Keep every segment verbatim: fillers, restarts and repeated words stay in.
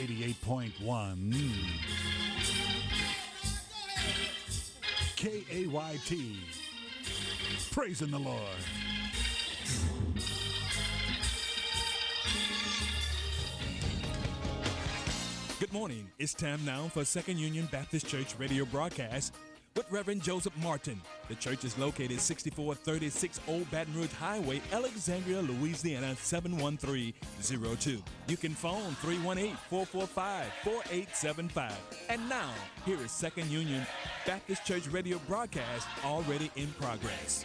eighty-eight point one K A Y T. Praising the Lord. Good morning. It's time now for Second Union Baptist Church radio broadcast with Reverend Joseph Martin. The church is located sixty-four thirty-six Old Baton Rouge Highway, Alexandria, Louisiana seven one three zero two. You can phone three one eight, four four five, four eight seven five. And now, here is Second Union Baptist Church radio broadcast already in progress.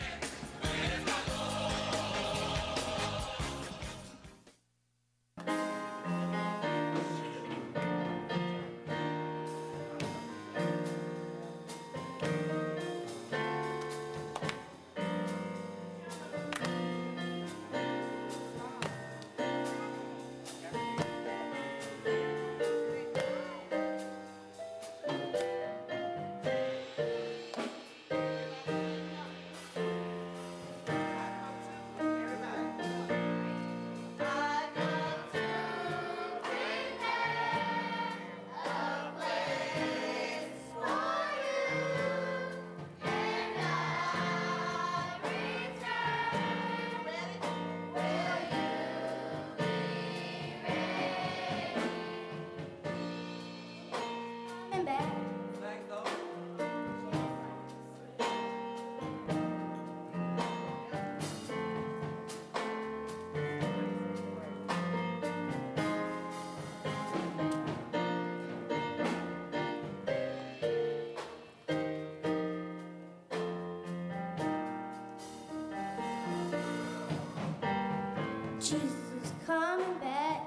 Jesus is coming back,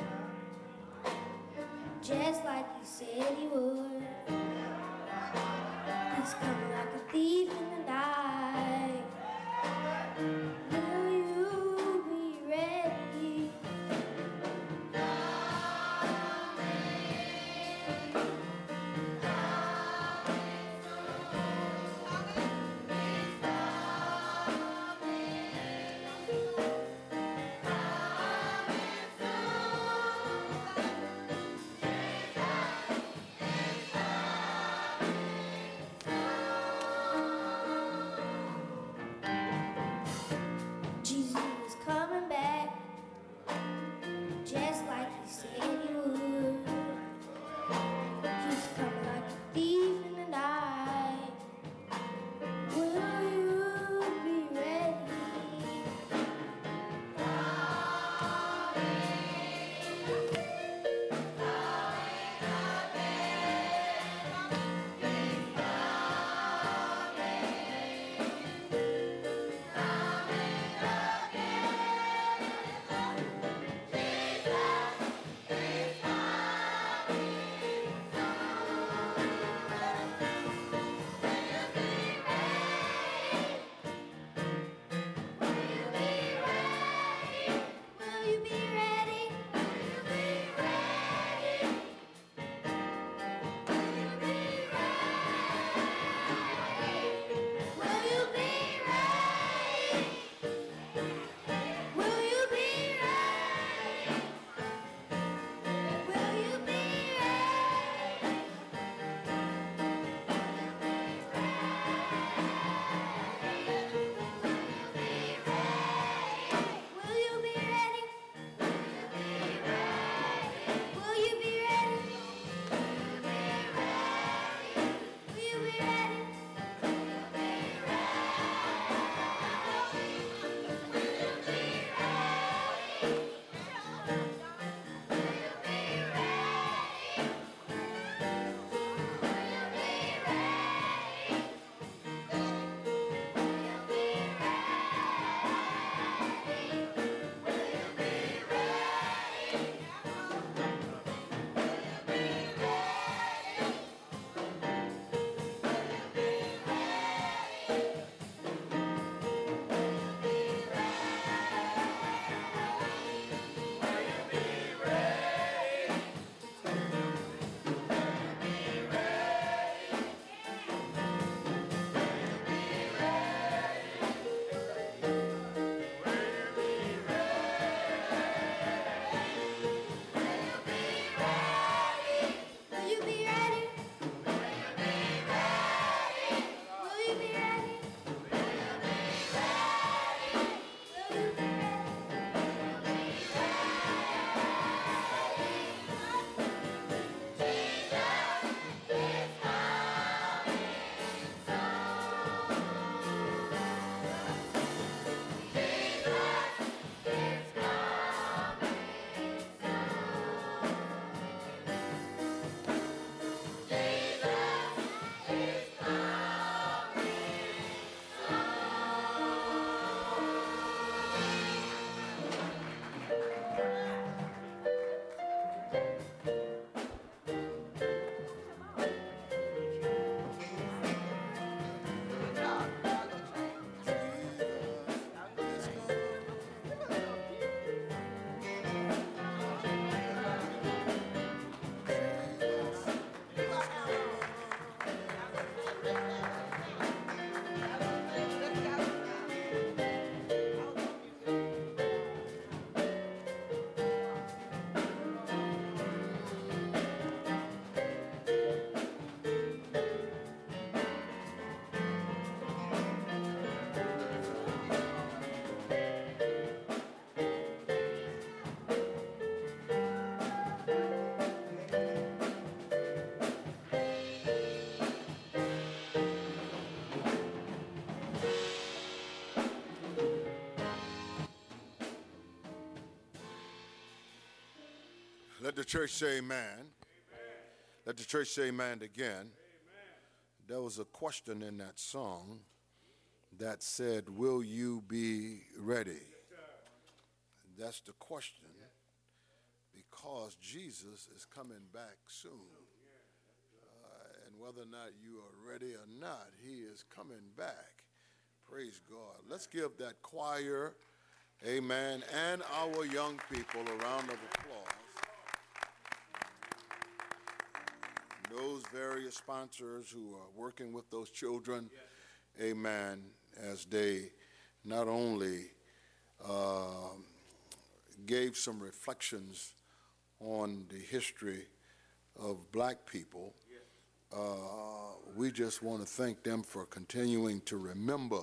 just like he said he would. He's coming like a thief in the night. Will you be ready? Let the church say amen. Amen. Let the church say amen again. Amen. There was a question in that song that said, will you be ready? Yes, that's the question, because Jesus is coming back soon. Uh, and whether or not you are ready or not, he is coming back. Praise God. Let's give that choir, amen, and our young people a round of applause. Those various sponsors who are working with those children, amen, as they not only uh, gave some reflections on the history of black people, uh, we just want to thank them for continuing to remember,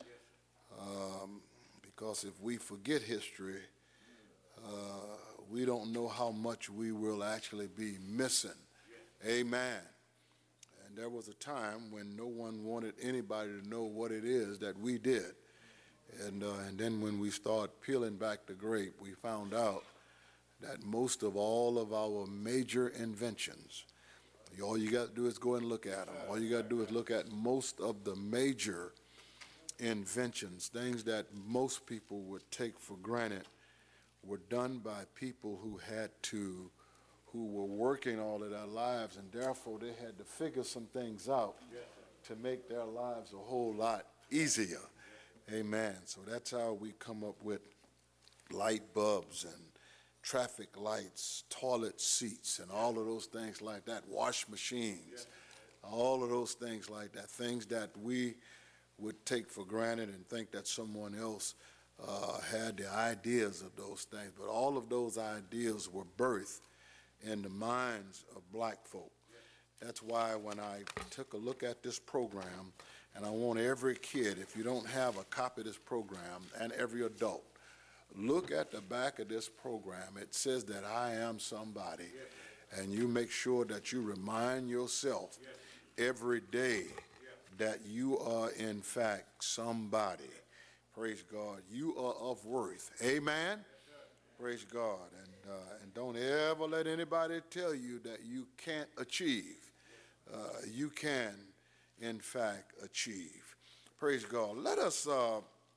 um, because if we forget history, uh, we don't know how much we will actually be missing. Amen. And there was a time when no one wanted anybody to know what it is that we did. And, uh, and then when we start peeling back the grape, we found out that most of all of our major inventions, all you got to do is go and look at them. All you got to do is look at most of the major inventions, things that most people would take for granted, were done by people who had to who were working all of their lives, and therefore they had to figure some things out to make their lives a whole lot easier. Amen. So that's how we come up with light bulbs and traffic lights, toilet seats, and all of those things like that, wash machines, all of those things like that, things that we would take for granted and think that someone else uh, had the ideas of those things. But all of those ideas were birthed in the minds of black folk. That's why when I took a look at this program, and I want every kid, if you don't have a copy of this program, and every adult, look at the back of this program. It says that I am somebody, and you make sure that you remind yourself every day that you are in fact somebody. Praise God. You are of worth. Amen. Praise God. And, uh, and don't ever let anybody tell you that you can't achieve. Uh, you can, in fact, achieve. Praise God. Let us, uh, uh,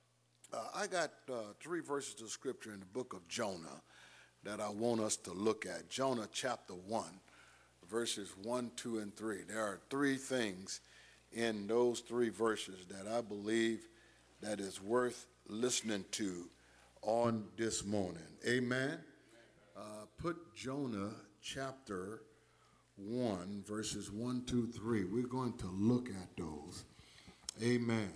I got uh, three verses of scripture in the book of Jonah that I want us to look at. Jonah chapter one, verses one, two, and three. There are three things in those three verses that I believe that is worth listening to on this morning. Amen. Uh, put Jonah chapter one, verses one, two, three. We're going to look at those. Amen.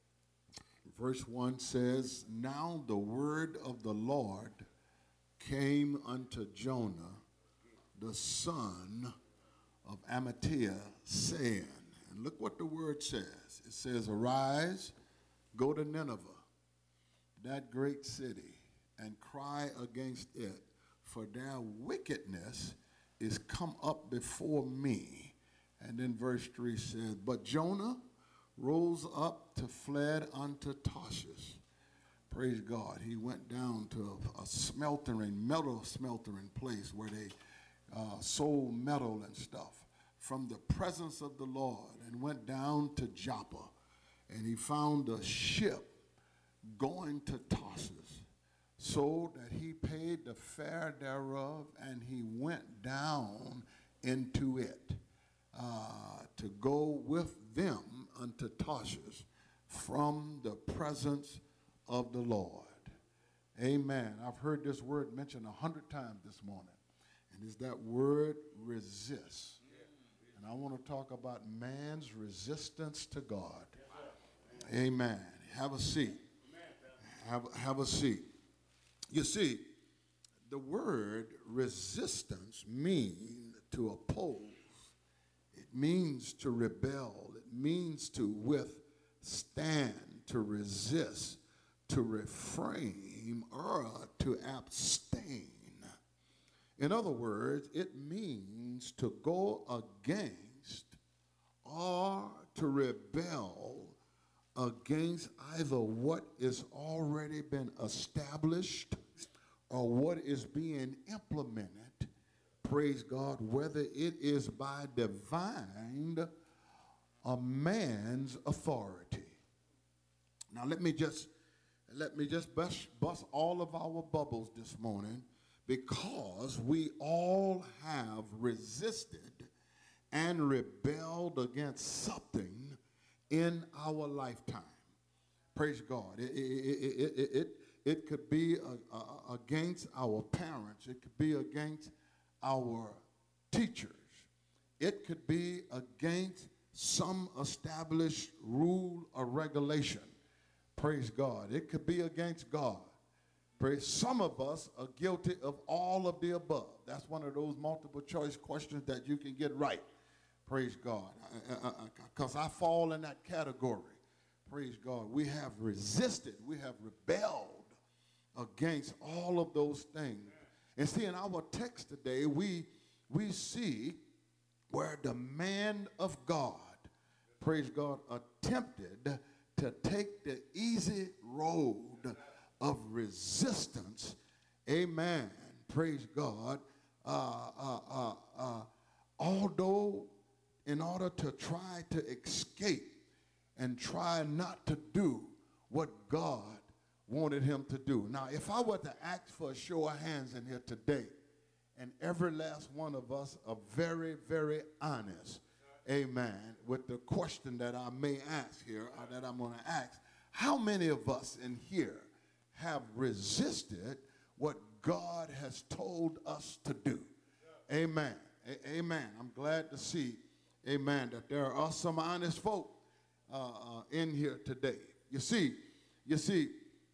Verse one says, now the word of the Lord came unto Jonah, the son of Amittai, saying, and look what the word says. It says, arise, go to Nineveh, that great city, and cry against it, for their wickedness is come up before me. And then verse three says, but Jonah rose up to fled unto Tarshish. Praise God. He went down to a, a smeltering, metal smeltering place where they uh, sold metal and stuff from the presence of the Lord, and went down to Joppa. And he found a ship going to Tarsus, so that he paid the fare thereof, and he went down into it uh, to go with them unto Tarsus from the presence of the Lord. Amen. I've heard this word mentioned a hundred times this morning, and it's that word resist. And I want to talk about man's resistance to God. Amen. Have a seat. Have, have a seat. You see, the word resistance means to oppose. It means to rebel. It means to withstand, to resist, to refrain, or to abstain. In other words, it means to go against or to rebel against either what is already been established or what is being implemented praise God, whether it is by divine or man's authority. Now let me just let me just bust, bust all of our bubbles this morning, because we all have resisted and rebelled against something in our lifetime. Praise God. It, it, it, it, it, it could be a, a, against our parents. It could be against our teachers. It could be against some established rule or regulation. Praise God. It could be against God. Praise. Some of us are guilty of all of the above. That's one of those multiple choice questions that you can get right. Praise God. Because I, I, I fall in that category. Praise God. We have resisted. We have rebelled against all of those things. And see, in our text today, we, we see where the man of God, praise God, attempted to take the easy road of resistance. Amen. Praise God. Uh, uh, uh, uh, although in order to try to escape and try not to do what God wanted him to do. Now, if I were to ask for a show of hands in here today, and every last one of us are very, very honest, amen, with the question that I may ask here, or that I'm going to ask, how many of us in here have resisted what God has told us to do? Amen. A- amen. I'm glad to see, amen, that there are some honest folk uh, uh, in here today. You see, you see,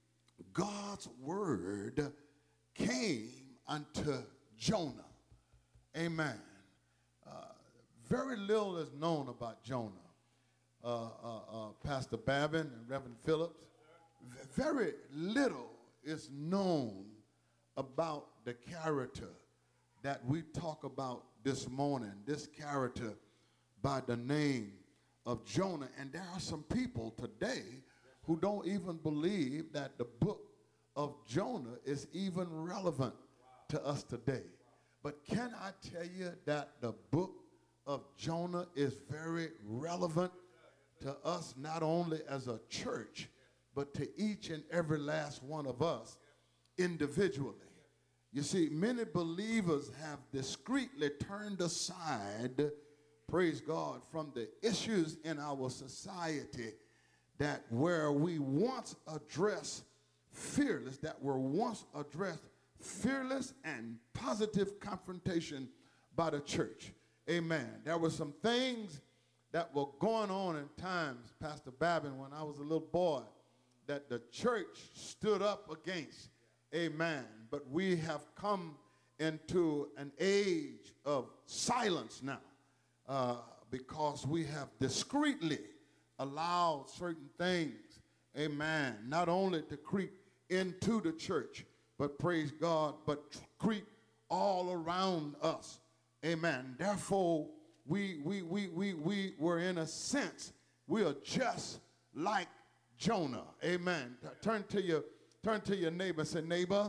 God's word came unto Jonah. Amen. Uh, very little is known about Jonah. Uh, uh, uh, Pastor Babin and Reverend Phillips, v- very little is known about the character that we talk about this morning, this character by the name of Jonah. And there are some people today who don't even believe that the book of Jonah is even relevant to us today. But can I tell you that the book of Jonah is very relevant to us, not only as a church, but to each and every last one of us individually. You see, many believers have discreetly turned aside, praise God, from the issues in our society that where we once addressed fearless, that were once addressed fearless and positive confrontation by the church. Amen. There were some things that were going on in times, Pastor Babin, when I was a little boy, that the church stood up against. Amen. But we have come into an age of silence now uh, because we have discreetly allowed certain things, amen, not only to creep into the church, but praise God, but creep all around us. Amen. Therefore, we we we we we were in a sense, we are just like Jonah. Amen. Turn to your turn to your neighbor and say, neighbor,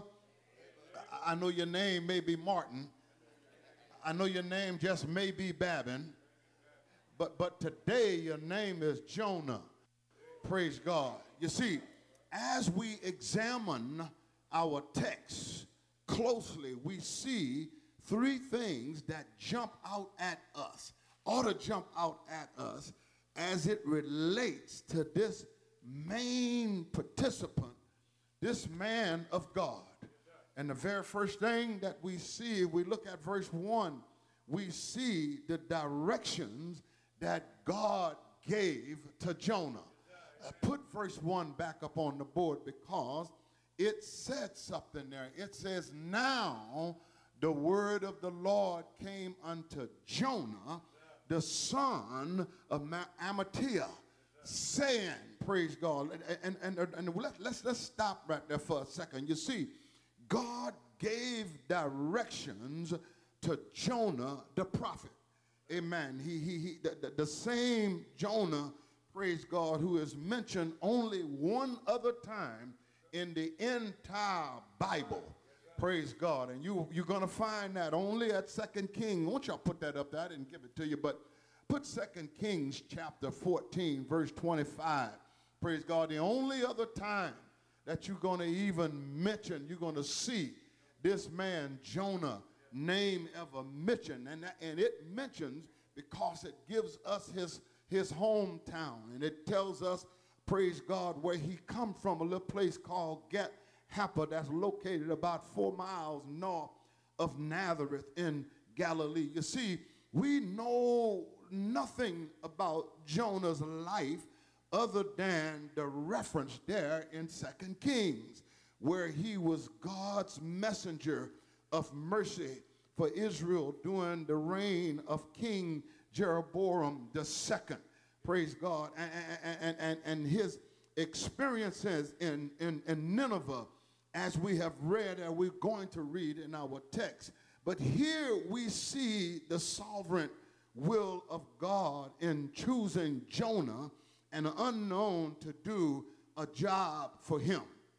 I, I know your name may be Martin. I know your name just may be Babin. But but today your name is Jonah. Praise God. You see, as we examine our text closely, we see three things that jump out at us, ought to jump out at us as it relates to this main participant, this man of God. And the very first thing that we see, if we look at verse one, we see the directions that God gave to Jonah. Uh, put verse one back up on the board because it said something there. It says, now the word of the Lord came unto Jonah, the son of Ma- Amittai, saying, praise God. And, and, and, and let, let's, let's stop right there for a second. You see, God gave directions to Jonah the prophet. Amen. He, he, he, the, the, the same Jonah, praise God, who is mentioned only one other time in the entire Bible. Praise God. And you, you're going to find that only at Second Kings. Won't y'all put that up there? I didn't give it to you, but put Second Kings chapter fourteen, verse twenty-five. Praise God. The only other time that you're going to even mention, you're going to see this man Jonah name ever mentioned. And, that, and it mentions because it gives us his, his hometown. And it tells us, praise God, where he come from, a little place called Gat Happa that's located about four miles north of Nazareth in Galilee. You see, we know nothing about Jonah's life other than the reference there in Second Kings, where he was God's messenger of mercy for Israel during the reign of King Jeroboam the second. Praise God. And, and, and, and his experiences in, in, in Nineveh, as we have read and we're going to read in our text. But here we see the sovereign will of God in choosing Jonah, an unknown, to do a job for him.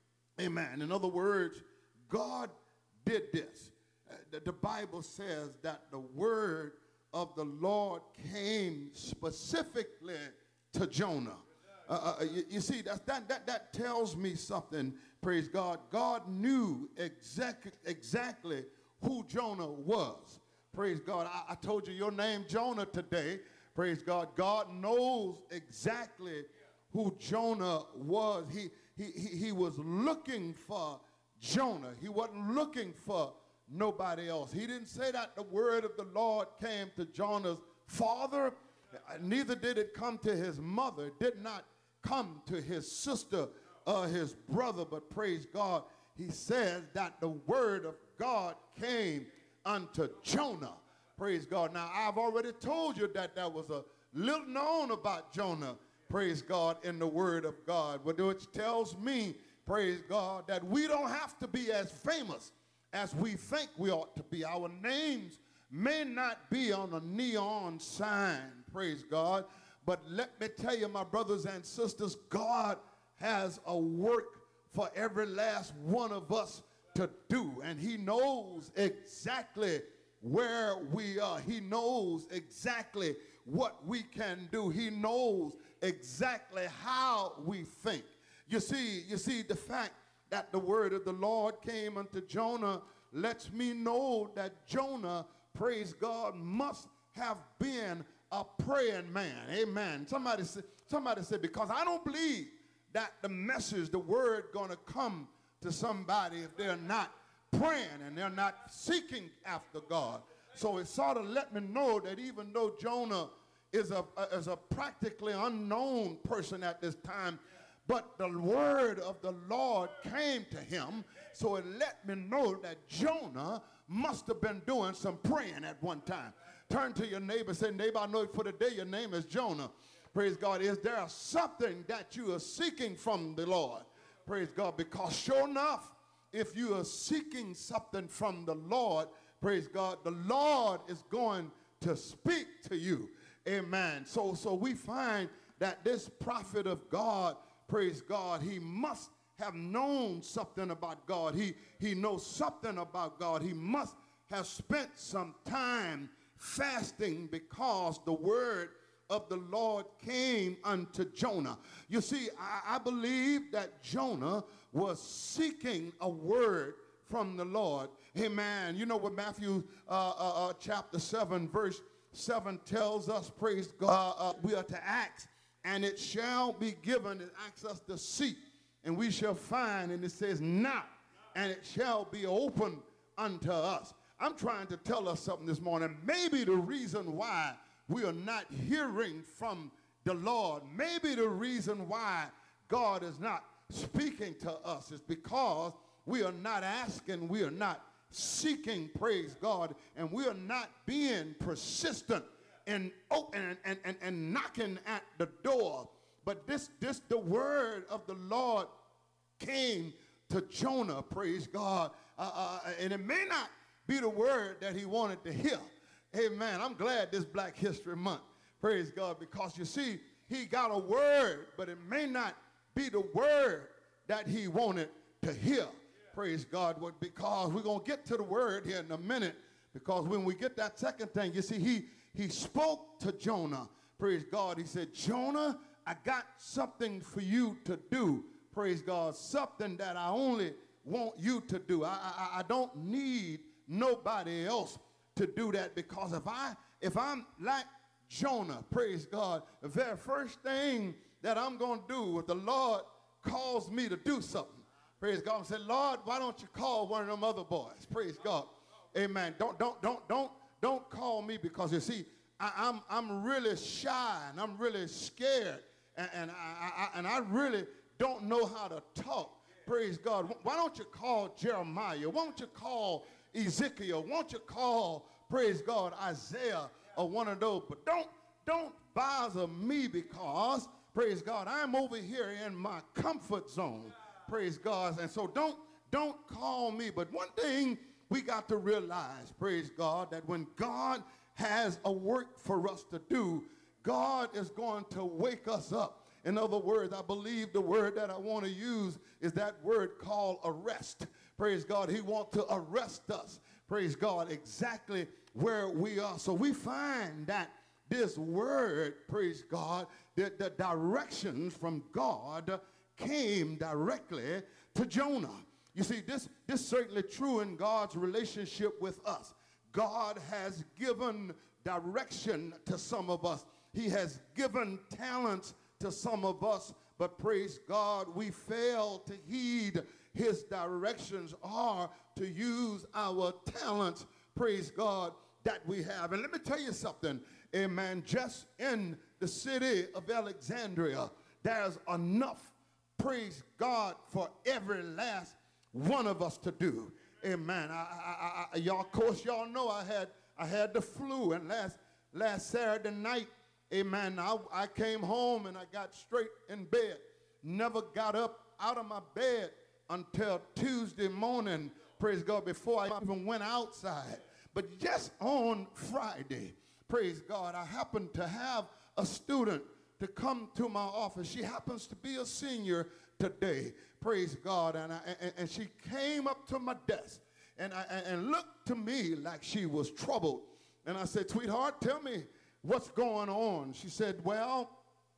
Amen. In other words, God did this. Uh, the, the Bible says that the word of the Lord came specifically to Jonah. Uh, uh, you, you see, that, that, that, that tells me something, praise God. God knew exactly, exactly who Jonah was. Praise God. I, I told you your name Jonah today. Praise God. God knows exactly who Jonah was. He, he, he, he was looking for Jonah. He wasn't looking for nobody else. He didn't say that the word of the Lord came to Jonah's father. Neither did it come to his mother. It did not come to his sister or his brother, but praise God, he says that the word of God came unto Jonah. Praise God. Now, I've already told you that there was a little known about Jonah, praise God, in the word of God, which tells me, praise God, that we don't have to be as famous as we think we ought to be. Our names may not be on a neon sign, praise God, but let me tell you, my brothers and sisters, God has a work for every last one of us to do, and he knows exactly where we are. He knows exactly what we can do. He knows exactly how we think. You see, you see, the fact that the word of the Lord came unto Jonah lets me know that Jonah, praise God, must have been a praying man. Amen. Somebody say, somebody said, because I don't believe that the message, the word, gonna come to somebody if they're not praying and they're not seeking after God. So it sort of let me know that even though Jonah is a, a is a practically unknown person at this time, but the word of the Lord came to him. So it let me know that Jonah must have been doing some praying at one time. Turn to your neighbor and say, neighbor, I know for the day your name is Jonah. Praise God. Is there something that you are seeking from the Lord? Praise God. Because sure enough, if you are seeking something from the Lord, praise God, the Lord is going to speak to you. Amen. So, so we find that this prophet of God, praise God, he must have known something about God. He, he knows something about God. He must have spent some time fasting because the word of the Lord came unto Jonah. You see, I, I believe that Jonah was seeking a word from the Lord. Amen. You know what Matthew uh, uh, uh, chapter seven, verse seven tells us, praise God, uh, uh, we are to ask, and it shall be given. It asks us to seek, and we shall find, and it says knock, and it shall be open unto us. I'm trying to tell us something this morning. Maybe the reason why we are not hearing from the Lord, maybe the reason why God is not speaking to us is because we are not asking, we are not seeking, praise God, and we are not being persistent in opening and, and, and knocking at the door. But this, this, the word of the Lord came to Jonah, praise God, uh, uh, and it may not be the word that he wanted to hear. Amen. I'm glad this Black History Month, praise God, because you see, he got a word, but it may not be the word that he wanted to hear. Praise God. What- Because we're going to get to the word here in a minute. Because when we get that second thing, you see, he, he spoke to Jonah. Praise God. He said, Jonah, I got something for you to do. Praise God. Something that I only want you to do. I, I, I don't need nobody else to do that, because if I if I'm like Jonah, praise God, the very first thing that I'm going to do if the Lord calls me to do something, praise God, and say, Lord, why don't you call one of them other boys? Praise God. Amen. Don't don't don't don't don't call me, because you see, I, I'm I'm really shy and I'm really scared, and, and I, I and I really don't know how to talk. Praise God. Why don't you call Jeremiah? Why don't you call Ezekiel? Why don't you call, praise God, Isaiah or one of those? But don't don't bother me, because, praise God, I'm over here in my comfort zone. Praise God. And so don't don't call me. But one thing we got to realize, praise God, that when God has a work for us to do, God is going to wake us up. In other words, I believe the word that I want to use is that word called arrest. Praise God. He wants to arrest us. Praise God. Exactly where we are. So we find that this word, praise God, the, the directions from God came directly to Jonah. You see, this, this is certainly true in God's relationship with us. God has given direction to some of us. He has given talents to some of us, but praise God, we fail to heed his directions or to use our talents, praise God, that we have. And let me tell you something, amen, just in the city of Alexandria, there's enough, praise God, for every last one of us to do. Amen. I, I, I, y'all, of course, y'all know I had I had the flu, and last last Saturday night, amen, I, I came home and I got straight in bed. Never got up out of my bed until Tuesday morning, praise God, before I even went outside. But just on Friday, praise God, I happened to have a student to come to my office. She happens to be a senior today, praise God, and, I, and, and she came up to my desk and, I, and looked to me like she was troubled. And I said, sweetheart, tell me what's going on. She said, well,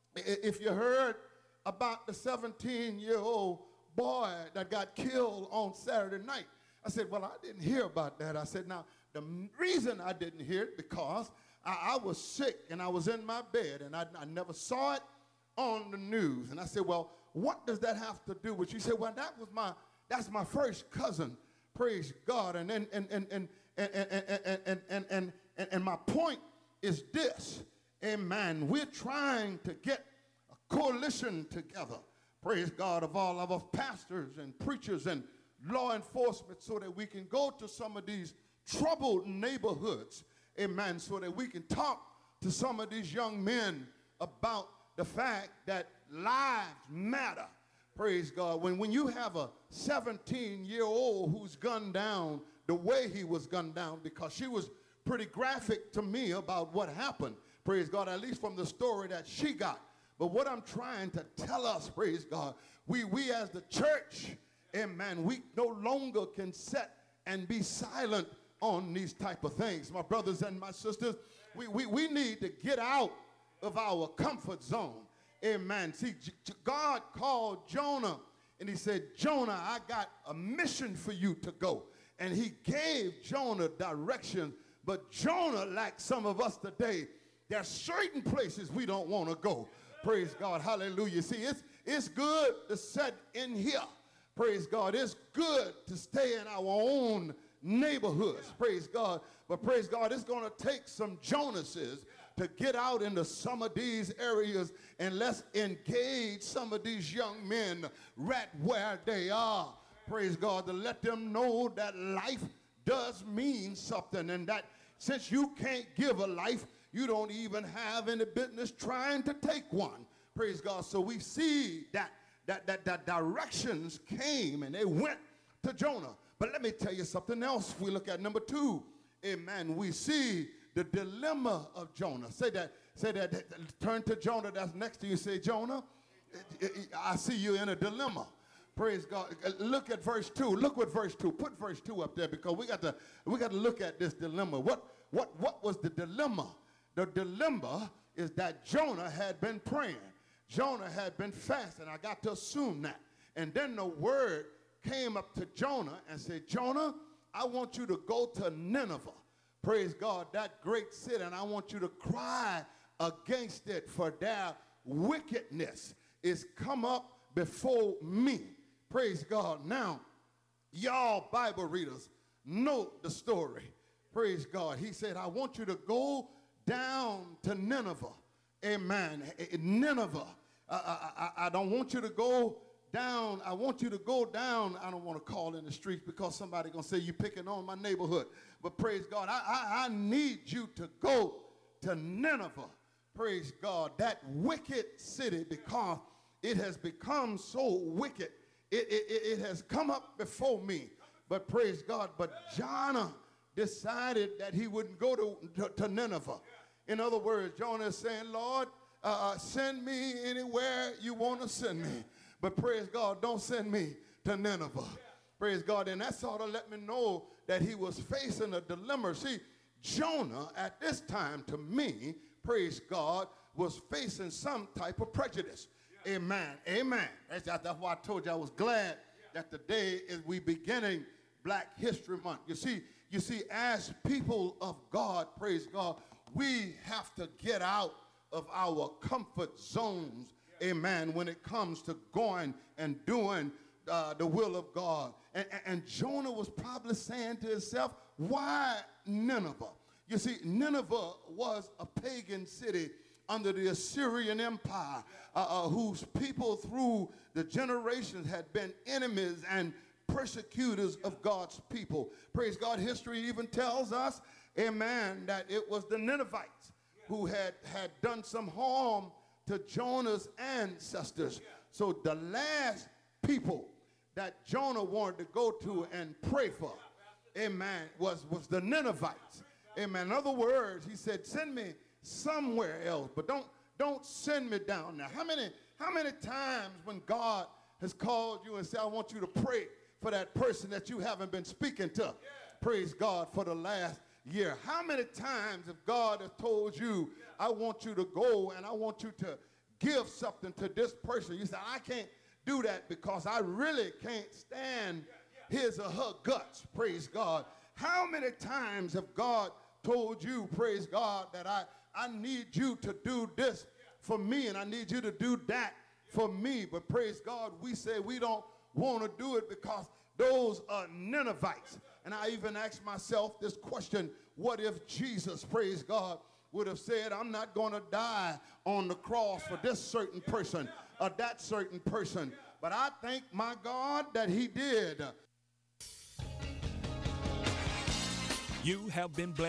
if you heard about the seventeen-year-old boy that got killed on Saturday night. I said, well, I didn't hear about that. I said, now, the reason I didn't hear it because I, I was sick and I was in my bed and I, I never saw it on the news. And I said, well, what does that have to do with you? She said, well, that was my, that's my first cousin, praise God. And and and and and and and and and, and, and, and, and my point is this, amen. We're trying to get a coalition together, praise God, of all of us pastors and preachers and law enforcement so that we can go to some of these troubled neighborhoods, amen, so that we can talk to some of these young men about the fact that lives matter, praise God. When, when you have a seventeen-year-old who's gunned down the way he was gunned down, because she was pretty graphic to me about what happened, praise God, at least from the story that she got. But what I'm trying to tell us, praise God, we, we as the church, amen, we no longer can sit and be silent on these type of things. My brothers and my sisters, we, we, we need to get out of our comfort zone. Amen. See, God called Jonah and he said, Jonah, I got a mission for you to go. And he gave Jonah direction. But Jonah, like some of us today, there are certain places we don't want to go. Praise God. Hallelujah. See, it's, it's good to sit in here. Praise God. It's good to stay in our own neighborhoods. Praise God. But praise God, it's going to take some Jonases to get out into some of these areas and let's engage some of these young men right where they are. Praise God, to let them know that life does mean something, and that since you can't give a life, you don't even have any business trying to take one. Praise God. So we see that that that, that directions came and they went to Jonah. But let me tell you something else. We look at number two. Amen. We see the dilemma of Jonah. Say that. Say that. Turn to Jonah that's next to you. Say, Jonah, I see you in a dilemma. Praise God. Uh, Look at verse two. Look what verse two. Put verse two up there because we got to we got to look at this dilemma. What what what was the dilemma? The dilemma is that Jonah had been praying. Jonah had been fasting. I got to assume that. And then the word came up to Jonah and said, Jonah, I want you to go to Nineveh. Praise God, that great city, and I want you to cry against it, for their wickedness is come up before me. Praise God. Now, y'all Bible readers know the story. Praise God. He said, I want you to go down to Nineveh. Amen. Nineveh. I, I, I don't want you to go down. I want you to go down. I don't want to call in the streets because somebody going to say you're picking on my neighborhood. But praise God, I, I, I need you to go to Nineveh. Praise God, that wicked city, because it has become so wicked. It, it, it has come up before me. But praise God, but Jonah decided that he wouldn't go to, to, to Nineveh. In other words, Jonah is saying, Lord, uh, send me anywhere you want to send me. But praise God, don't send me to Nineveh. Praise God. And that sort of let me know that he was facing a dilemma. See, Jonah at this time, to me, praise God, was facing some type of prejudice. Yeah. Amen. Amen. That's, that's why I told you I was glad yeah. that today is we beginning Black History Month. You see, you see, as people of God, praise God, we have to get out of our comfort zones, yeah. amen, when it comes to going and doing uh, the will of God. And, and, and Jonah was probably saying to himself, why Nineveh? You see, Nineveh was a pagan city under the Assyrian Empire, uh, uh, whose people through the generations had been enemies and persecutors of God's people. Praise God, history even tells us, amen, that it was the Ninevites who had, had done some harm to Jonah's ancestors. So the last people that Jonah wanted to go to and pray for, amen, was, was the Ninevites. Amen. In other words, he said, send me somewhere else, but don't, don't send me down there. How many, how many times when God has called you and said, I want you to pray for that person that you haven't been speaking to, yeah. praise God, for the last year? How many times if God has told you, yeah. I want you to go and I want you to give something to this person? You say, I can't do that because I really can't stand yeah, yeah. his or her guts, praise God. How many times have God told you, praise God, that I, I need you to do this for me and I need you to do that for me? But praise God, we say we don't want to do it because those are Ninevites. And I even asked myself this question, what if Jesus, praise God, would have said, I'm not going to die on the cross for this certain person or that certain person. But I thank my God that he did. You have been blessed.